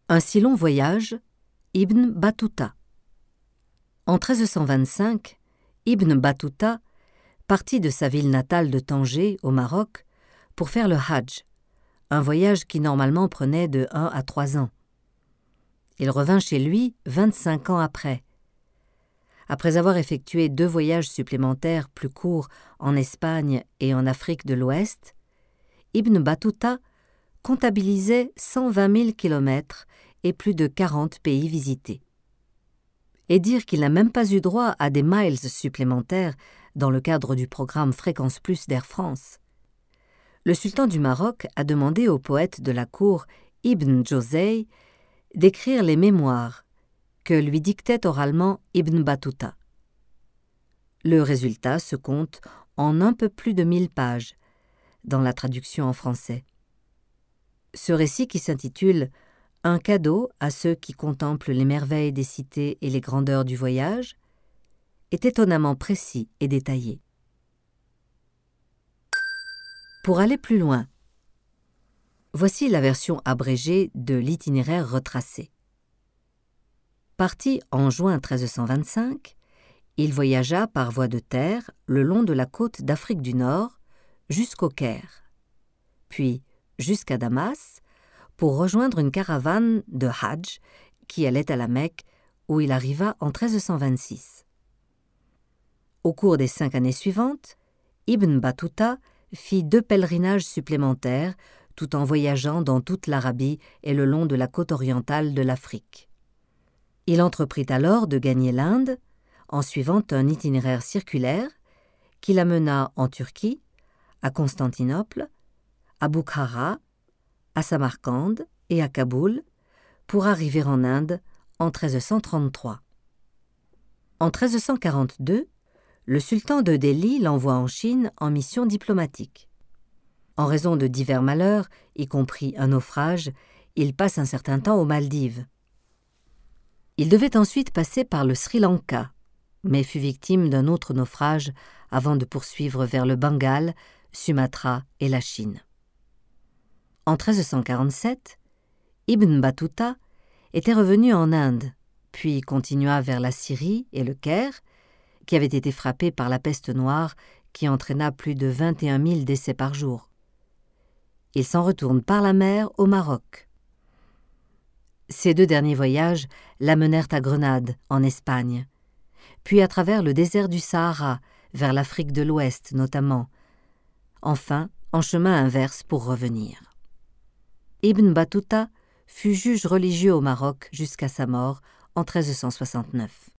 Un si long voyage, Ibn Battuta. En 1325, Ibn Battuta partit de sa ville natale de Tanger, au Maroc, pour faire le Hajj, un voyage qui normalement prenait de 1 à 3 ans. Il revint chez lui 25 ans après. Après avoir effectué 2 voyages supplémentaires plus courts en Espagne et en Afrique de l'Ouest, Ibn Battuta comptabilisait 120 000 kilomètres et plus de 40 pays visités. Et dire qu'il n'a même pas eu droit à des miles supplémentaires dans le cadre du programme Fréquence Plus d'Air France. Le sultan du Maroc a demandé au poète de la cour Ibn Jawzi d'écrire les mémoires que lui dictait oralement Ibn Battuta. Le résultat se compte en un peu plus de 1000 pages, dans la traduction en français. Ce récit, qui s'intitule « Un cadeau à ceux qui contemplent les merveilles des cités et les grandeurs du voyage », est étonnamment précis et détaillé. Pour aller plus loin, voici la version abrégée de l'itinéraire retracé. Parti en juin 1325, il voyagea par voie de terre le long de la côte d'Afrique du Nord jusqu'au Caire, puis jusqu'à Damas, pour rejoindre une caravane de Hajj qui allait à la Mecque, où il arriva en 1326. Au cours des 5 années suivantes, Ibn Battuta fit 2 pèlerinages supplémentaires tout en voyageant dans toute l'Arabie et le long de la côte orientale de l'Afrique. Il entreprit alors de gagner l'Inde en suivant un itinéraire circulaire qui l'amena en Turquie, à Constantinople, à Bukhara, à Samarcande et à Kaboul, pour arriver en Inde en 1333. En 1342, le sultan de Delhi l'envoie en Chine en mission diplomatique. En raison de divers malheurs, y compris un naufrage, il passe un certain temps aux Maldives. Il devait ensuite passer par le Sri Lanka, mais fut victime d'un autre naufrage avant de poursuivre vers le Bengale, Sumatra et la Chine. En 1347, Ibn Battuta était revenu en Inde, puis continua vers la Syrie et le Caire, qui avait été frappé par la peste noire qui entraîna plus de 21 000 décès par jour. Il s'en retourne par la mer au Maroc. Ces 2 derniers voyages l'amenèrent à Grenade, en Espagne, puis à travers le désert du Sahara, vers l'Afrique de l'Ouest notamment, enfin en chemin inverse pour revenir. Ibn Battuta fut juge religieux au Maroc jusqu'à sa mort en 1369.